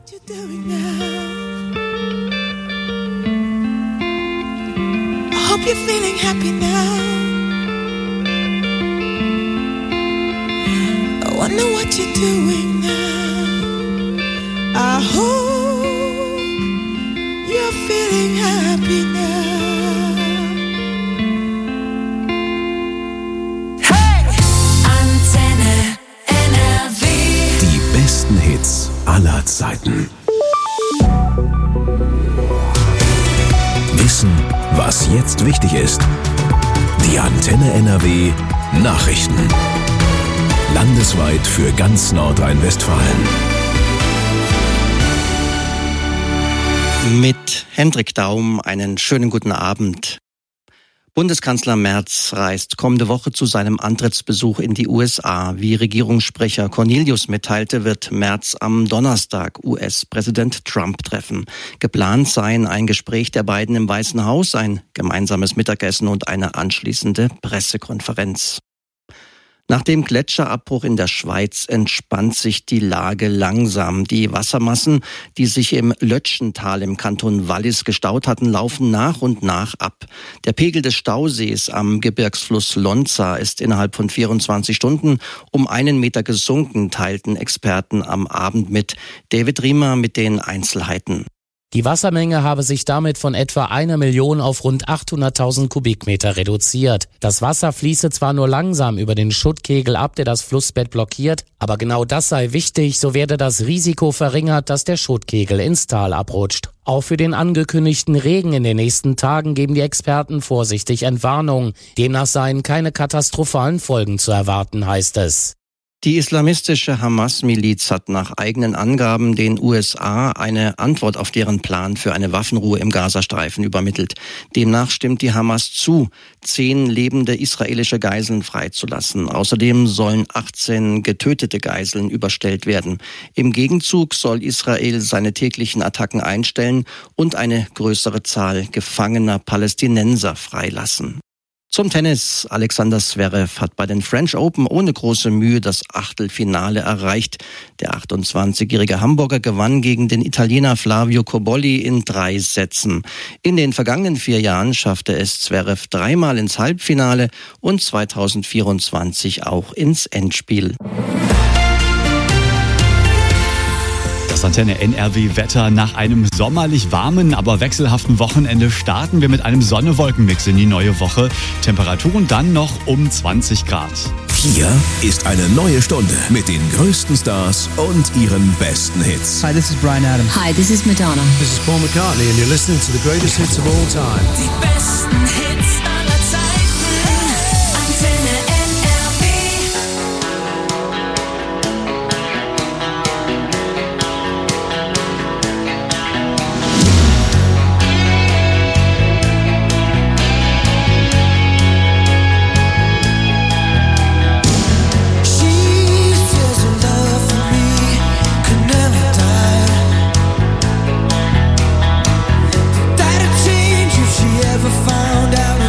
what you're doing now. I hope you're feeling happy now. I wonder what you're doing now. I hope you're feeling happy now. Hey! Antenne NRW. Die besten Hits aller Zeiten. Wissen, was jetzt wichtig ist. Die Antenne NRW Nachrichten. Landesweit für ganz Nordrhein-Westfalen. Mit Hendrik Daum einen schönen guten Abend. Bundeskanzler Merz reist kommende Woche zu seinem Antrittsbesuch in die USA. Wie Regierungssprecher Cornelius mitteilte, wird Merz am Donnerstag US-Präsident Trump treffen. Geplant seien ein Gespräch der beiden im Weißen Haus, ein gemeinsames Mittagessen und eine anschließende Pressekonferenz. Nach dem Gletscherabbruch in der Schweiz entspannt sich die Lage langsam. Die Wassermassen, die sich im Lötschental im Kanton Wallis gestaut hatten, laufen nach und nach ab. Der Pegel des Stausees am Gebirgsfluss Lonza ist innerhalb von 24 Stunden um 1 Meter gesunken, teilten Experten am Abend mit. David Riemer mit den Einzelheiten. Die Wassermenge habe sich damit von etwa 1 Million auf rund 800.000 Kubikmeter reduziert. Das Wasser fließe zwar nur langsam über den Schuttkegel ab, der das Flussbett blockiert, aber genau das sei wichtig, so werde das Risiko verringert, dass der Schuttkegel ins Tal abrutscht. Auch für den angekündigten Regen in den nächsten Tagen geben die Experten vorsichtig Entwarnung. Demnach seien keine katastrophalen Folgen zu erwarten, heißt es. Die islamistische Hamas-Miliz hat nach eigenen Angaben den USA eine Antwort auf deren Plan für eine Waffenruhe im Gazastreifen übermittelt. Demnach stimmt die Hamas zu, 10 lebende israelische Geiseln freizulassen. Außerdem sollen 18 getötete Geiseln überstellt werden. Im Gegenzug soll Israel seine täglichen Attacken einstellen und eine größere Zahl gefangener Palästinenser freilassen. Zum Tennis. Alexander Zverev hat bei den French Open ohne große Mühe das Achtelfinale erreicht. Der 28-jährige Hamburger gewann gegen den Italiener Flavio Cobolli in 3 Sätzen. In den vergangenen 4 Jahren schaffte es Zverev 3-mal ins Halbfinale und 2024 auch ins Endspiel. Das Antenne NRW-Wetter. Nach einem sommerlich warmen, aber wechselhaften Wochenende starten wir mit einem Sonne-Wolken-Mix in die neue Woche. Temperaturen dann noch um 20 Grad. Hier ist eine neue Stunde mit den größten Stars und ihren besten Hits. Hi, this is Bryan Adams. Hi, this is Madonna. This is Paul McCartney and you're listening to the greatest hits of all time. Die besten Hits aller Zeiten. Antenne NRW. She says her love for me could never die. That'd change if she ever found out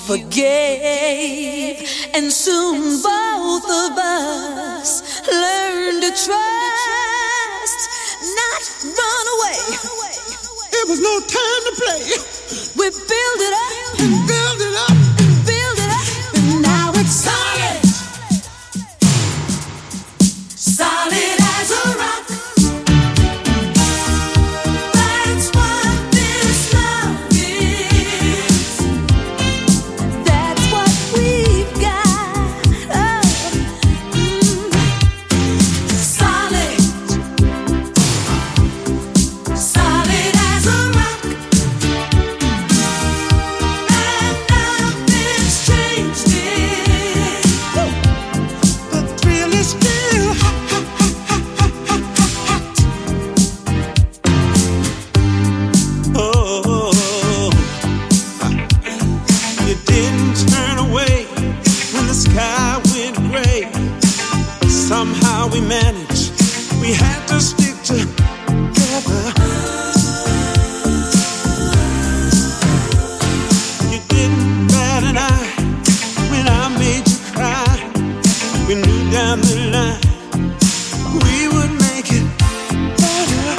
forgave, and soon both of us learned to trust, not run away. It was no time to play. We build it up and build it up and build it up, and now it's solid, solid as a rock. That's what this love is. That's what we've got. Solid, solid as a rock. And nothing's changed it. The thrill is still hot. Oh, you didn't turn away when the sky went gray. Somehow we managed. We had to stick together. You didn't bat an eye when I made you cry. We knew down the line we would make it better.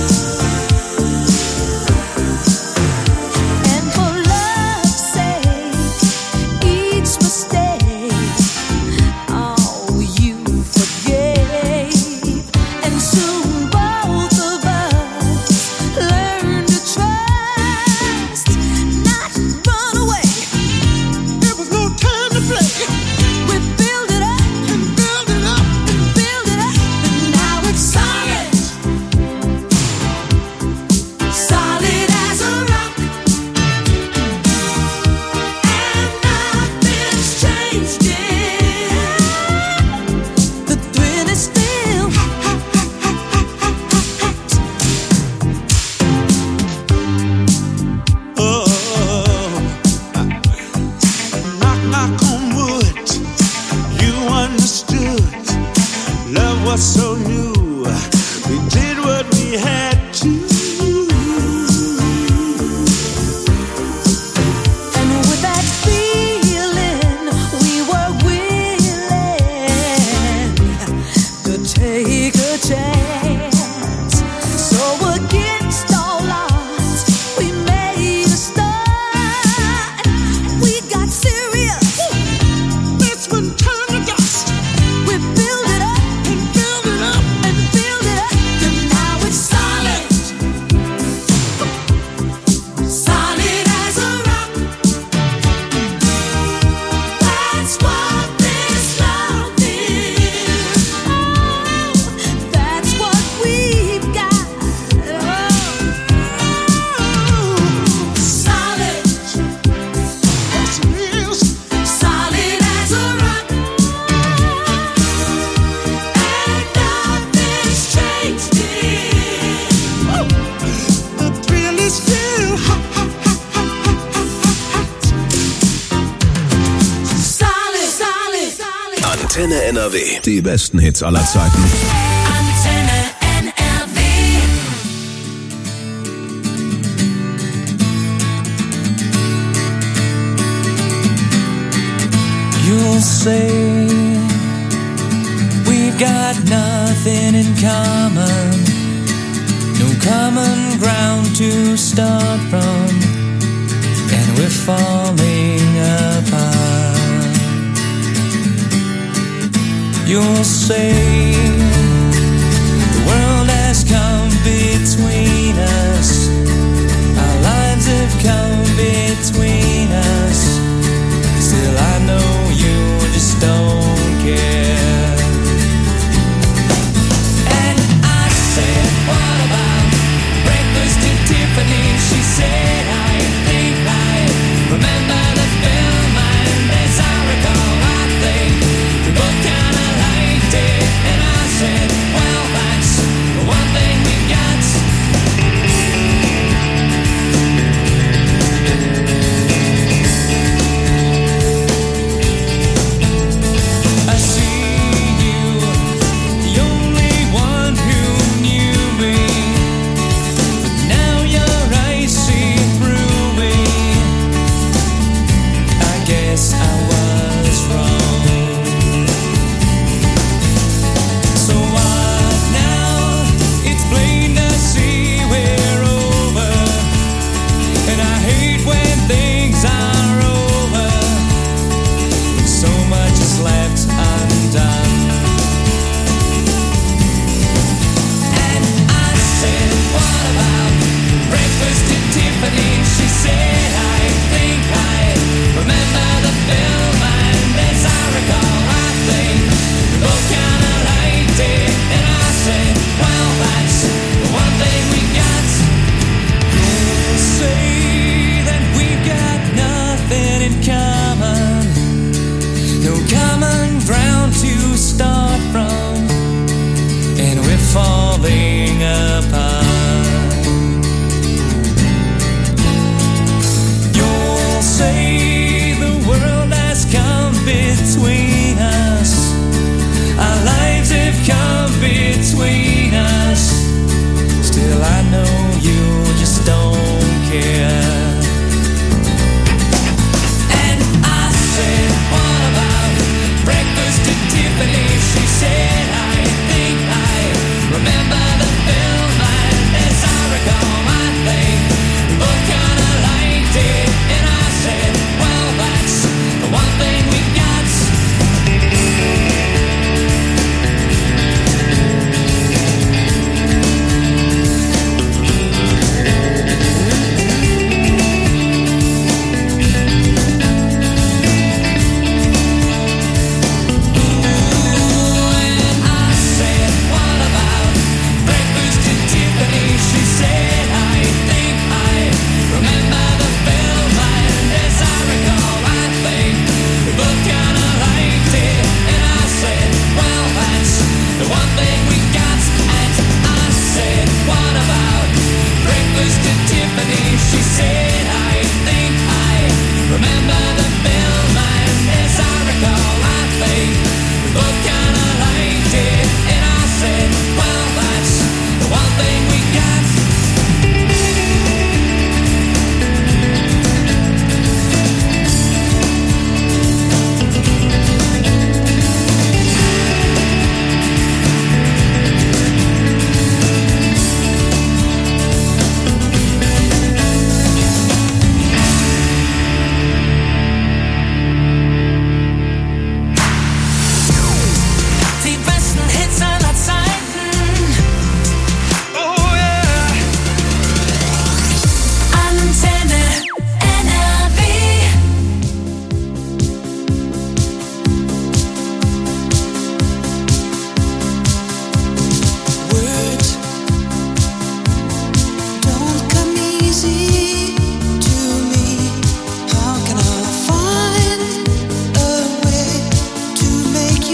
And for love's sake, each mistake, oh, you forgave, and soon both of us learned to trust, not run away. There was no time to play. We build it up And build it up. and build it up, and now it's solid, solid as a rock. And nothing's changed it. The thrill is still Oh, knock, knock on wood. You understood. Love was so new. We did what we had to. And with that feeling, we were willing to take a chance. So against all odds, we made a start. We got serious. That's when turn to dust. We build it up And build it up. and build it up, and now it's solid, solid as a rock. That's what this love is. Oh, that's what we've got. Solid, That's real. solid as a rock. And nothing's changed it. The thrill is still hot. Solid, solid, solid. Antenne NRW. Die besten Hits aller Zeiten. Antenne NRW. You'll say we've got nothing in common, no common ground to start from, and we're falling apart. You'll say the world has come between us, our lives have come between us. Still I know you just don't care. And I said, what about breakfast at Tiffany? She said, I think I remember the film, and as I recall, I think we both kinda liked it. And I said, well, that's the one thing we got.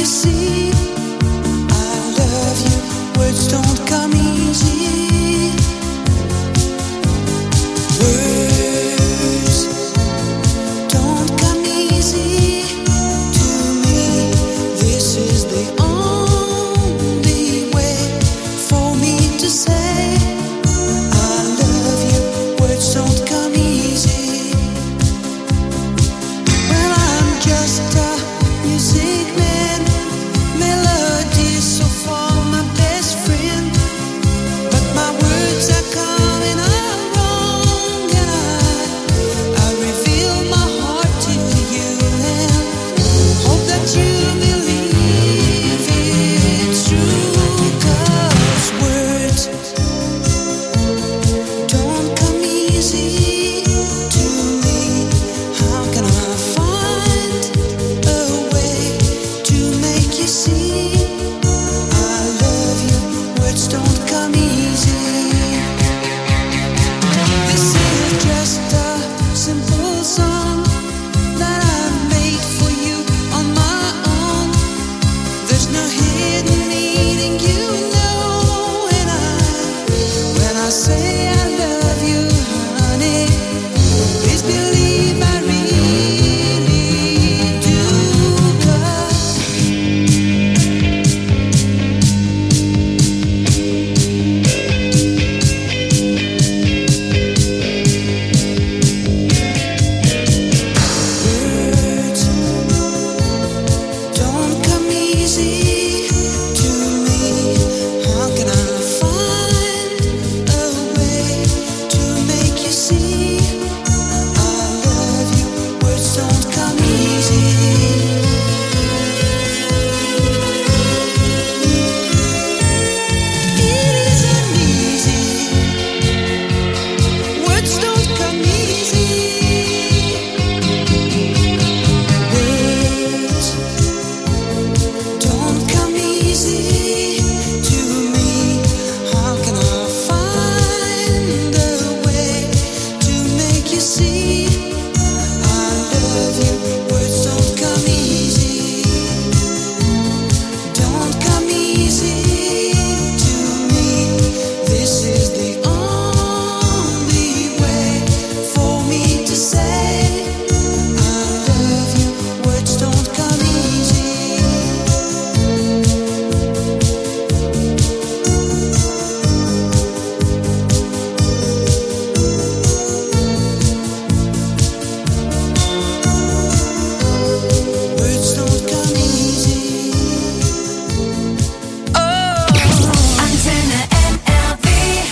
you see, I love you. Words don't come easy. Words don't come easy to me. This is the only way for me to say I love you. Words don't come easy. Well, I'm just a music man, melodies so far my best friend. But my words are coming out wrong, and I reveal my heart to you and hope that you believe it's true. 'Cause words don't come easy to me. How can I find a way to make you see I love you? Words don't come easy. This is just a simple song that I made for you on my own. There's no hidden meaning, you know, and when I say I love you, honey, please believe I really do. 'Cause words don't come easy to me. How can I find a way to make you see I love you? Words don't come easy. It isn't easy. Words don't come easy. Words don't come easy to me. How can I find a way to make you see I love you? Words don't come easy. Don't come easy to me. This is the only way for me to say I love you. Words don't come easy. Words don't come easy. Antenne NRW.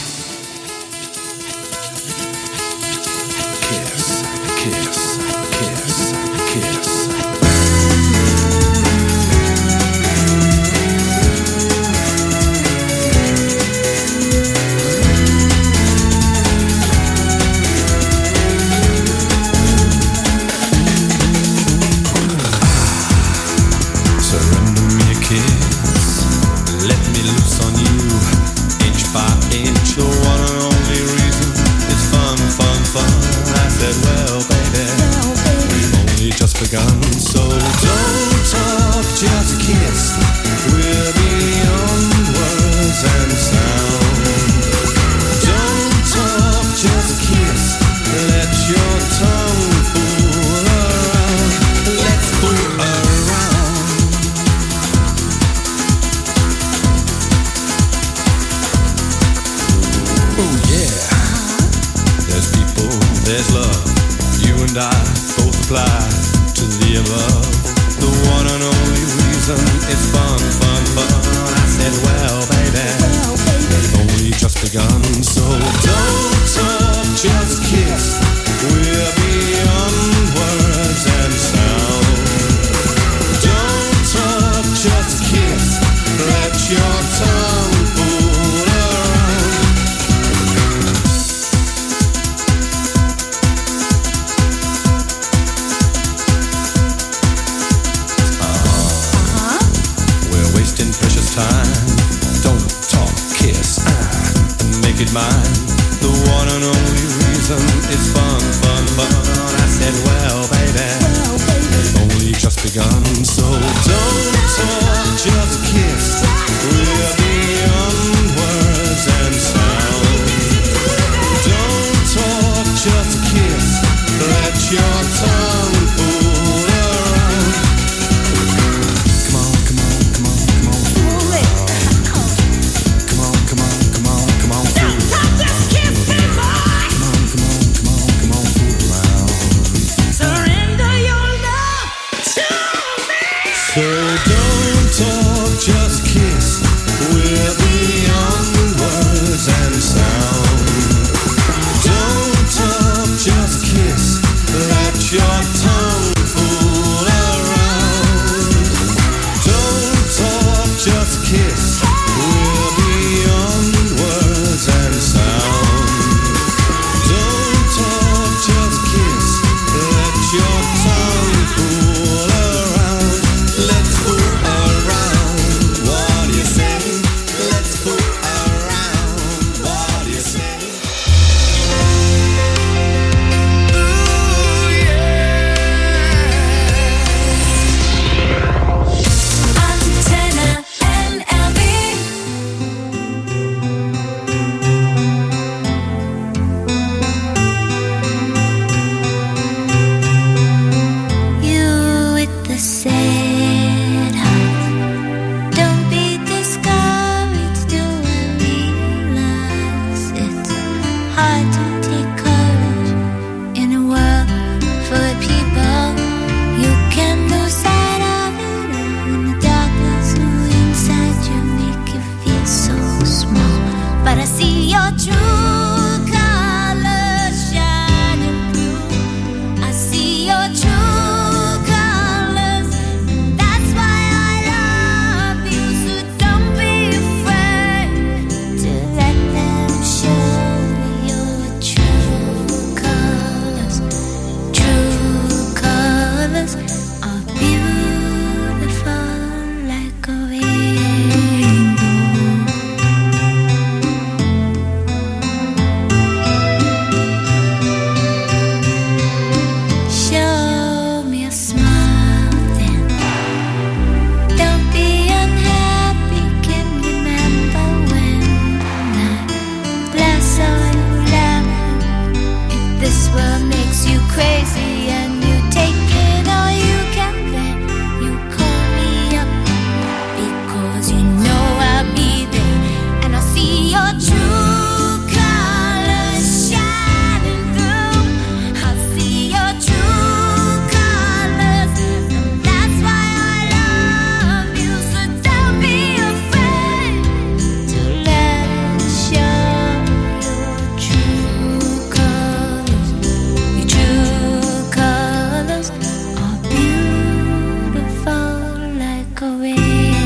Surrender me a kiss, let me loose on you, inch by inch. The one and only reason is fun, fun, fun. I said, well, baby, we've only just begun. So don't talk, just kiss. We're beyond words and sound. Don't talk, just kiss. Let your tongue fool around. Let's fool around. Oh yeah, there's people, there's love. You and I both apply to the above. The one and only reason is fun, fun, fun. I said, well, baby, we've only just begun. So don't talk, just kiss. We're beyond words and sound. Don't talk, just kiss. Let your tongue fool around. We're wasting precious time. Don't talk, kiss, and make it mine. The one and only reason is fun, fun, fun. I said, well, baby, we've only just begun. So don't talk. just kiss. We're beyond words and sound. Don't talk, just kiss. Let your tongue fool around. Don't talk, just kiss. We're beyond words and sound. Don't talk, just kiss. Let your tongue fool around. Let's fool around. What do you say? Let's fool around. What do you say? Antenne NRW. You with the sad heart, don't be discouraged. Do I realize it's hard to take courage in a world full of people? You can lose sight of it all, and the darkness inside you make you feel so small. But I see your true colors shining through. I see your true colors, and that's why I love you. So don't be afraid to let them show your true colors. True colors are beautiful like a rainbow. Show me a smile then. Don't be unhappy. Can you remember when I last saw you laughing? If this world makes you crazy and you take it all you can, then you call me up, because you know I'll be there, and I'll see your true colors shining through. I'll see your true colors, and that's why I love you. So don't be afraid to let it show your true colors. Your true colors are beautiful like a rainbow.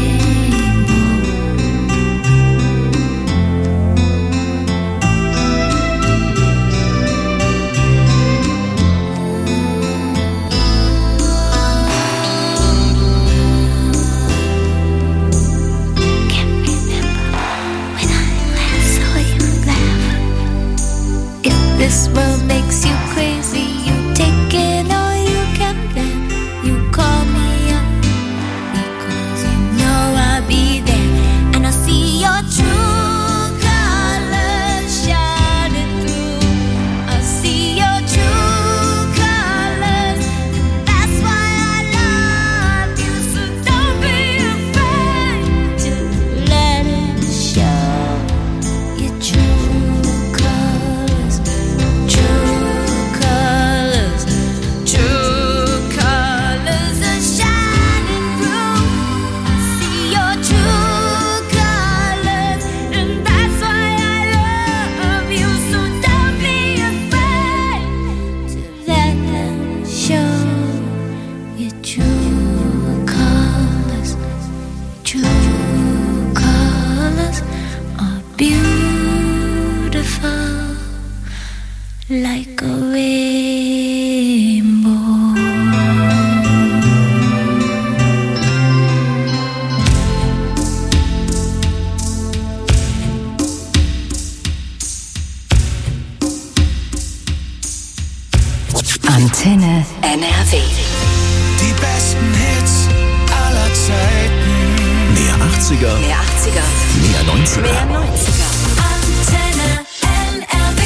Can remember when I last saw you laugh. If this world makes you crazy, you take it all you can, then you call me up, because you know I'll be there, and I'll see your true colors shining through. I'll see your true colors, and that's why I love you. So don't be afraid to let it show your true colors. True colors, true colors are shining through. I see your true colors, and that's why I love you. So don't be afraid to let them show your true colors. True colors are beautiful like a rainbow. Antenne NRW. Die besten Hits aller Zeiten. Mehr 80er, Mehr 80er, mehr 90er. mehr 90er. Antenne NRW.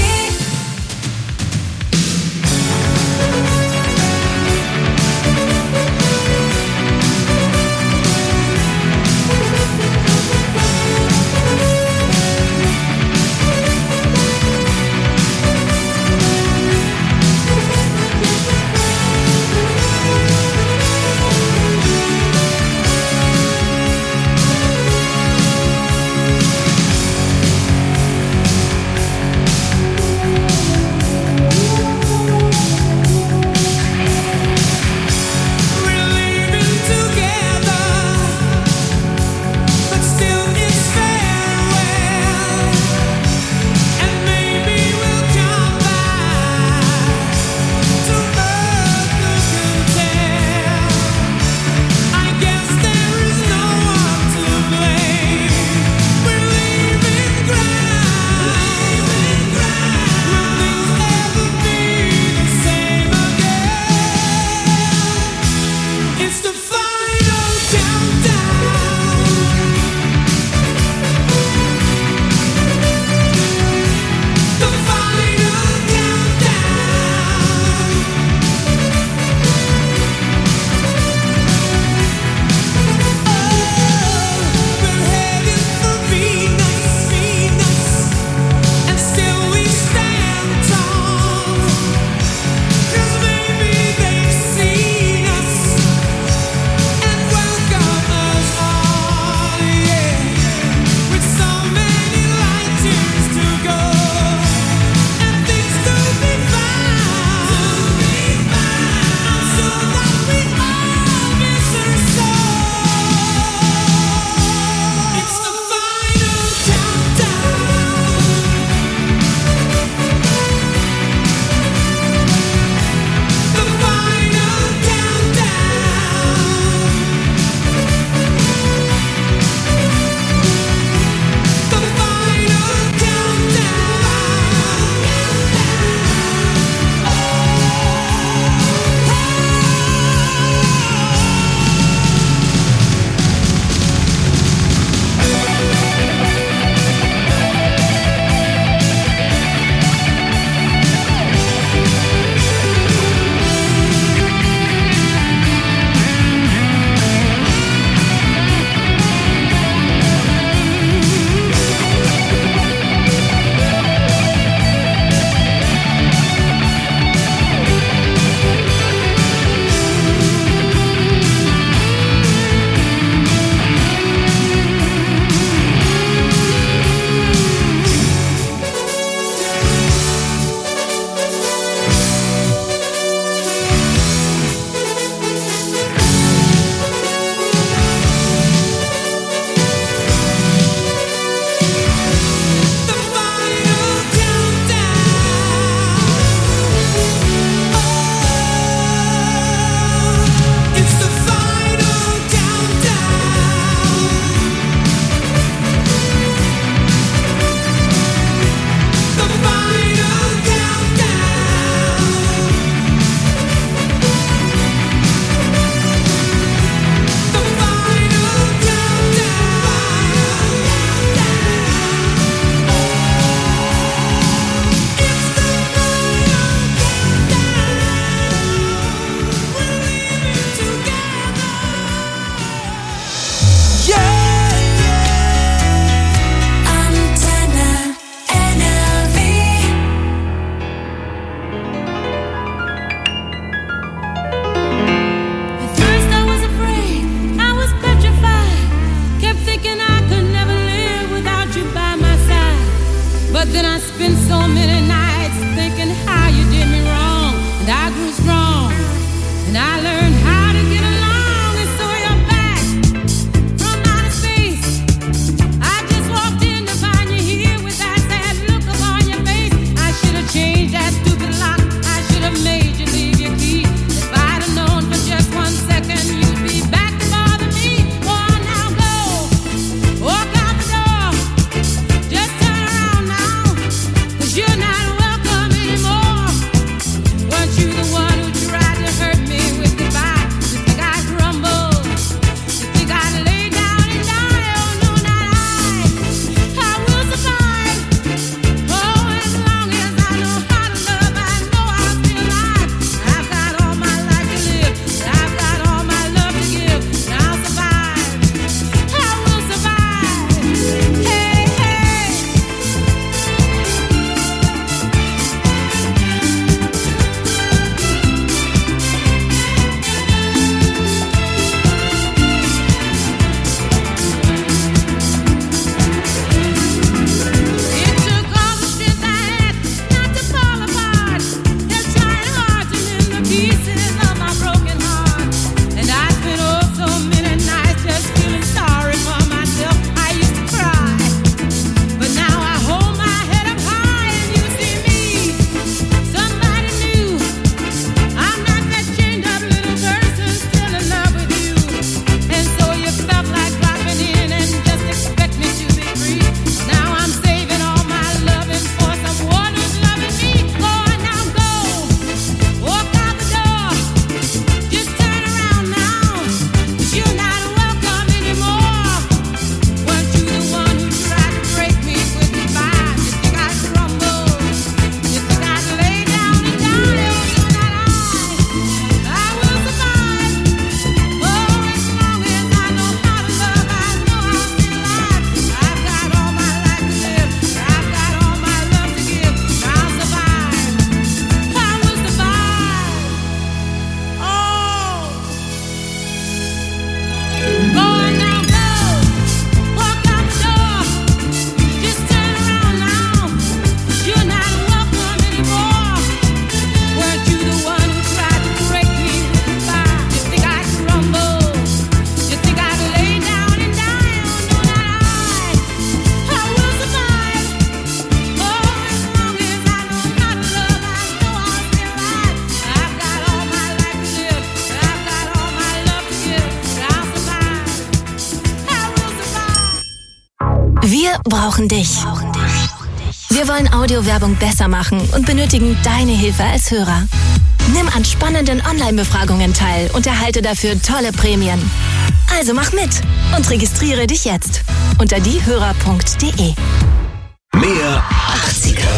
Wir brauchen dich. Wir wollen Audiowerbung besser machen und benötigen deine Hilfe als Hörer. Nimm an spannenden Online-Befragungen teil und erhalte dafür tolle Prämien. Also mach mit und registriere dich jetzt unter diehörer.de. Mehr 80er.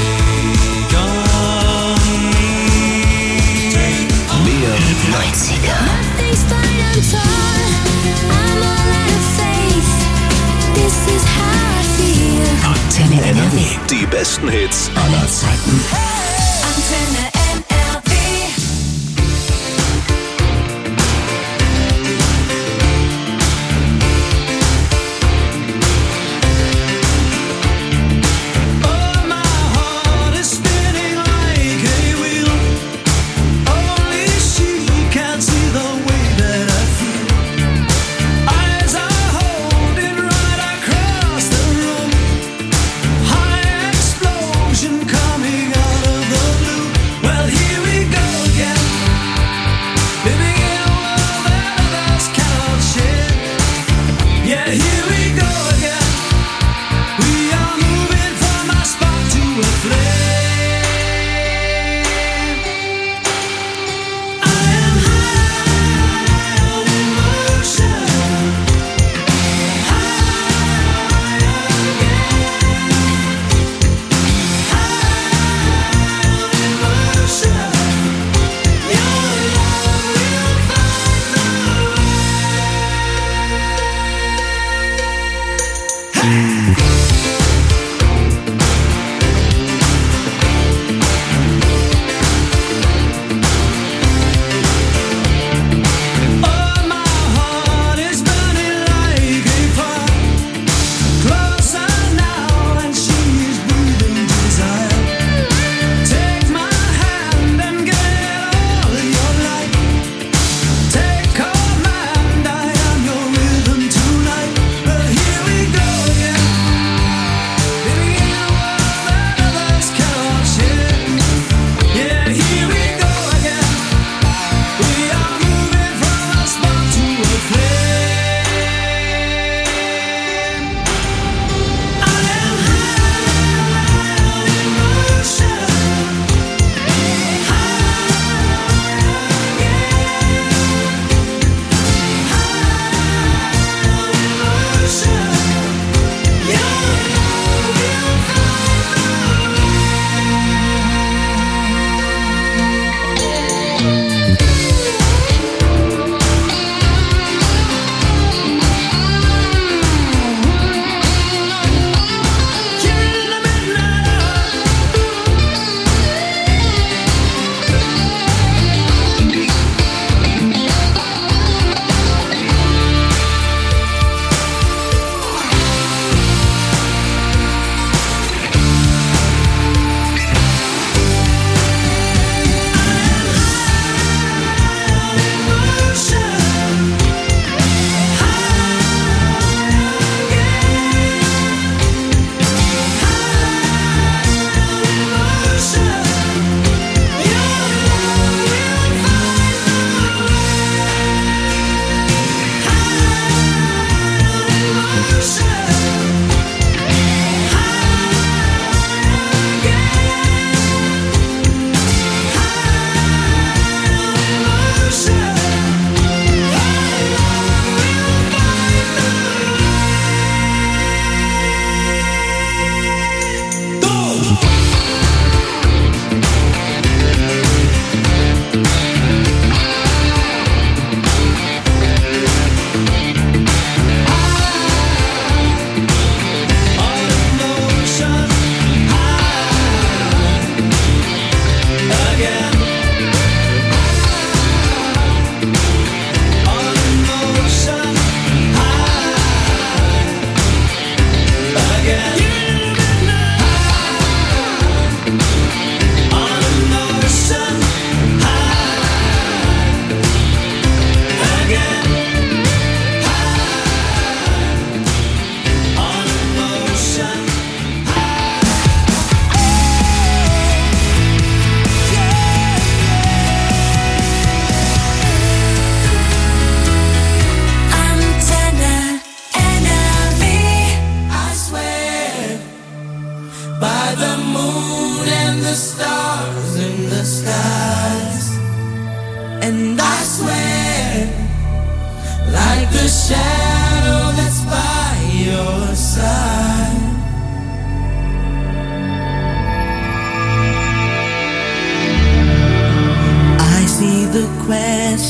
Mehr 90er. Antenne NRW. Die besten Hits aller Zeiten. Antenne NRW. Oh, my heart is spinning like a wheel. Only she can see the way that I feel. Eyes are holding right across the room. High explosion coming out of the blue. Well, here we go again. Living in a world that others cannot share. Yeah, here we go again. We are moving from a spark to a flame. I am high on emotion. High again. High on emotion. Your love will find the way. Oh, my heart is burning like a fire. Closer now, and she is breathing desire. Take my hand and get all your light. Take command, I am your rhythm tonight. Well, here we go again.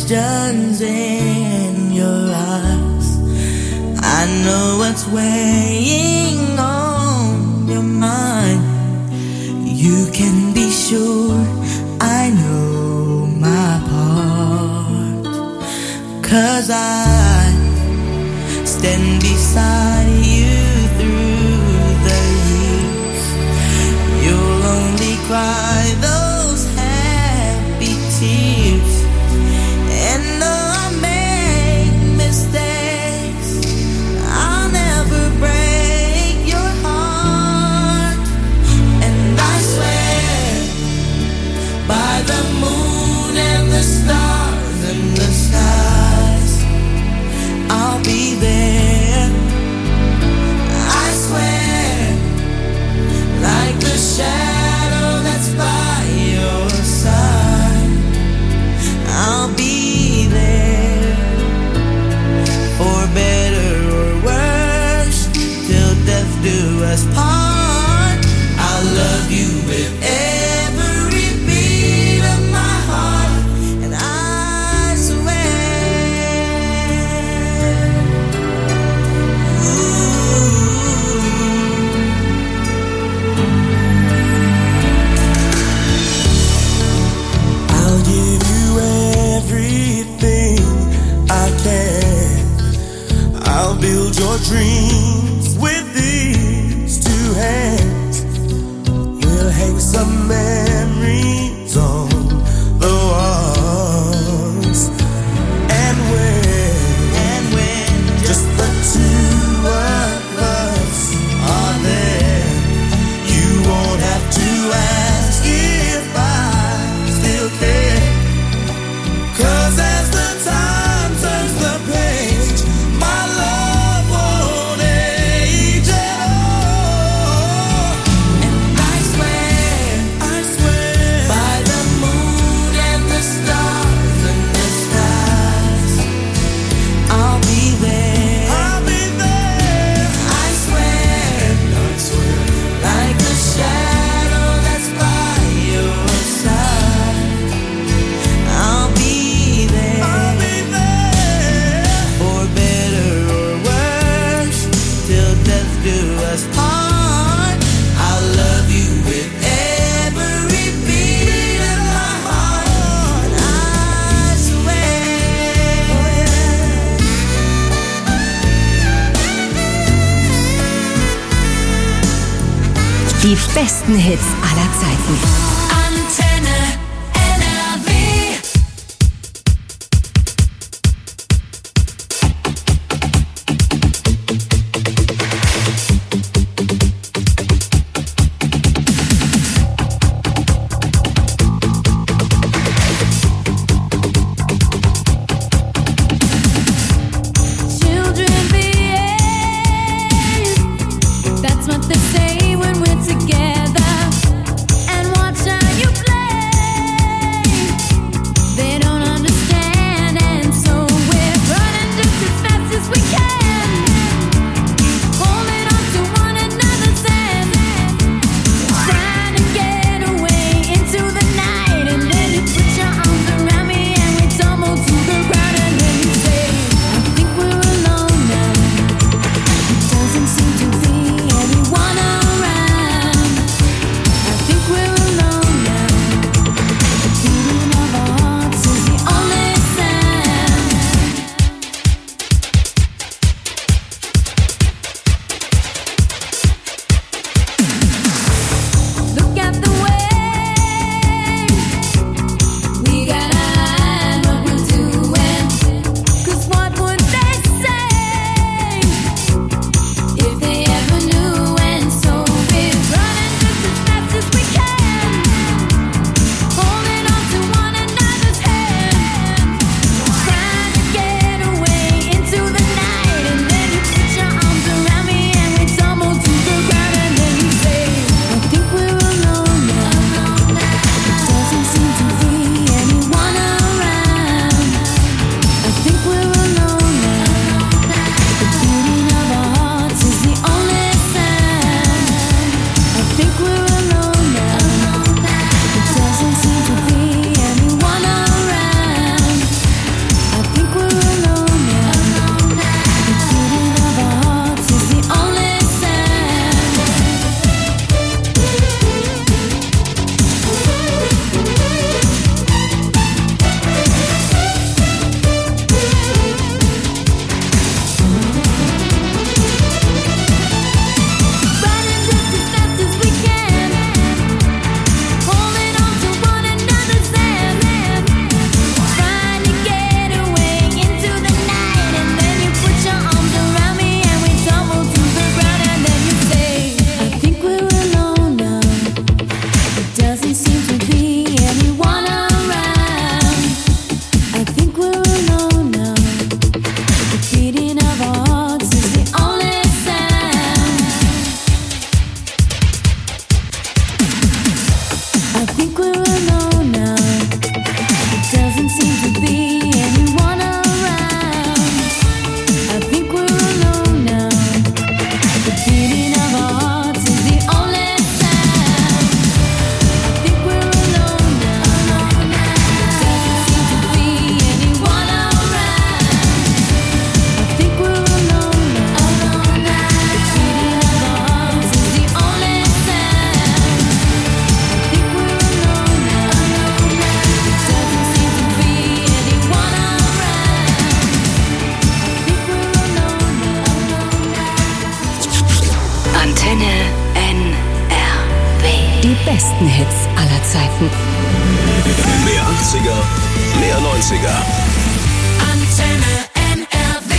questions in your eyes. I know what's weighing on your mind. You can be sure I know my part, 'cause I stand beside you through the years. You'll only cry those happy tears. And though I make mistakes, I'll never break your heart. And I swear by the moon and the stars and the skies, I'll be there. I swear, like the shadow that's by your side, I'll be there. For better or worse, till death do us part. I'll love you with every beat of my heart. And I swear, I'll give you everything I can. I'll build your dreams with these two hands. We'll hang some memories on the walls. And when just the two of us are there, you won't have to ask if I still care. 'Cause as the time turns the page, my love won't age at all. And I swear by the moon and the stars and the skies, I'll be there. I swear, like the shadow that's by your side, I'll be there. For better or worse, till death do us part. I'll love you with every beat of my heart. I swear. Die besten Hits aller Zeiten. Antenne NRW. Children behave. That's what they say when we're together. And watch besten Hits aller Zeiten. Mehr 80er, mehr 90er. Antenne NRW.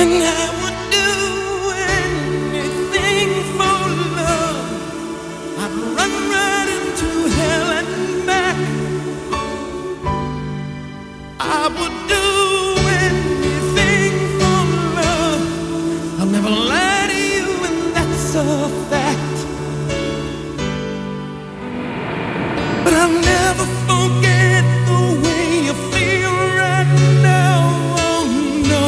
And I would do anything for love. I'd run right into hell and back. I would do anything for love. I'll never lie to you, and that's a fact. But I'll never forget the way you feel right now. Oh no,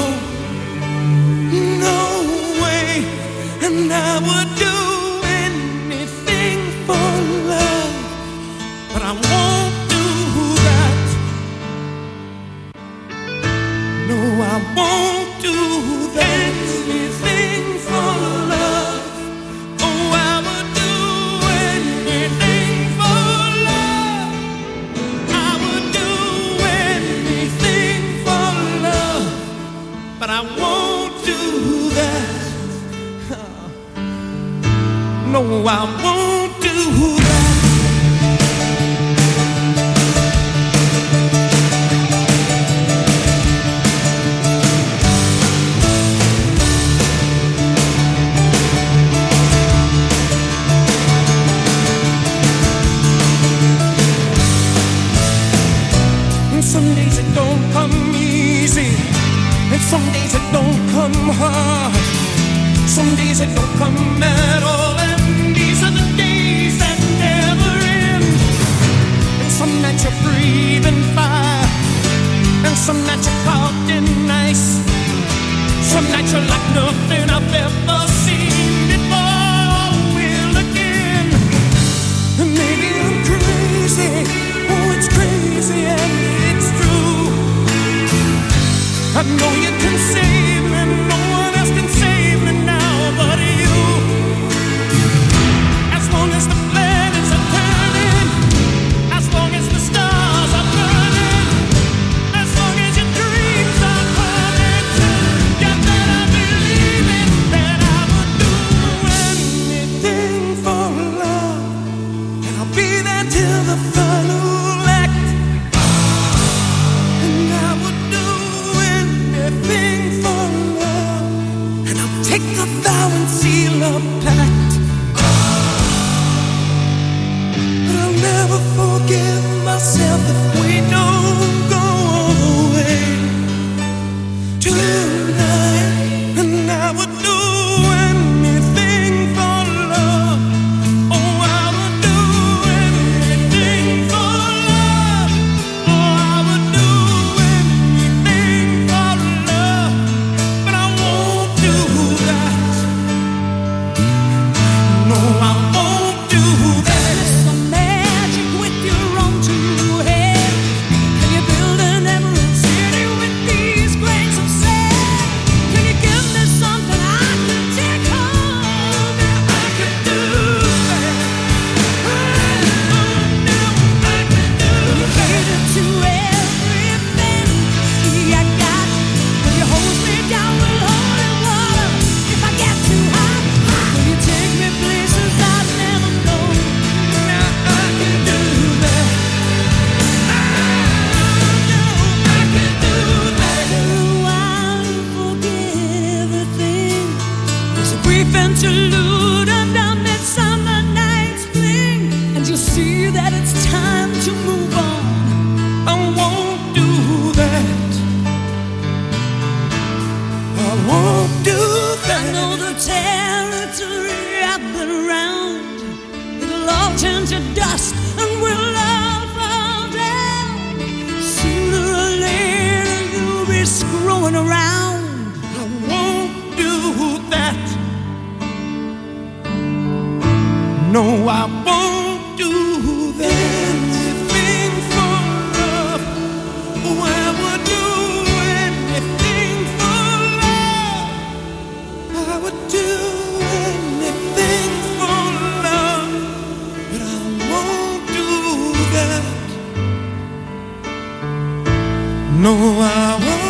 no way. And I would do anything for love, but I won't do that. No, I won't do that. Anything for love. Oh, I would do anything for love. I would do anything for love, but I won't do that. No, I won't do that. And some days it don't come easy, and some days it don't come hard. Some days it don't come at all, and these are the days that never end. And some nights you're breathing fire, and some nights you're caught in ice. Some nights you're like nothing I've ever seen before. Will again. And maybe I'm crazy, oh it's crazy and it's true. I know you can save me, no one else can save me now but you. As long as the planets are turning, as long as the stars are burning, as long as your dreams are coming true, you better believe it, that I would do anything for love. And I'll be there till the final act. And I would do anything for love. And I'll take a vow and seal a pact. But I'll never forgive myself if we don't go away tonight. And I would do anything for love. Oh, I would do anything for love. Oh, I would do anything for love, but I won't do that. No, I won't do that. There's some magic with your own two hands. Can you build an emerald city with these grains of sand? Can you give me something I can take home? Yeah, I can do that. I can do that. You cater to everything. See, I got you. When you hold me down with holy water, if I get too hot, will you take me places I've never known? Now I can do that. I can do that. I'll forget everything. There's a brief interlude and a midsummer night's fling, and you see that it's time to move on. I won't do that. I won't do that. I know the territory I've been around. It'll all turn to dust and we'll all fall down. Sooner or later you'll be screwing around. I won't do that. No, I won't do that. Anything for love. Oh, I would do anything for love. I would do anything for love, but I won't do that. No, I won't.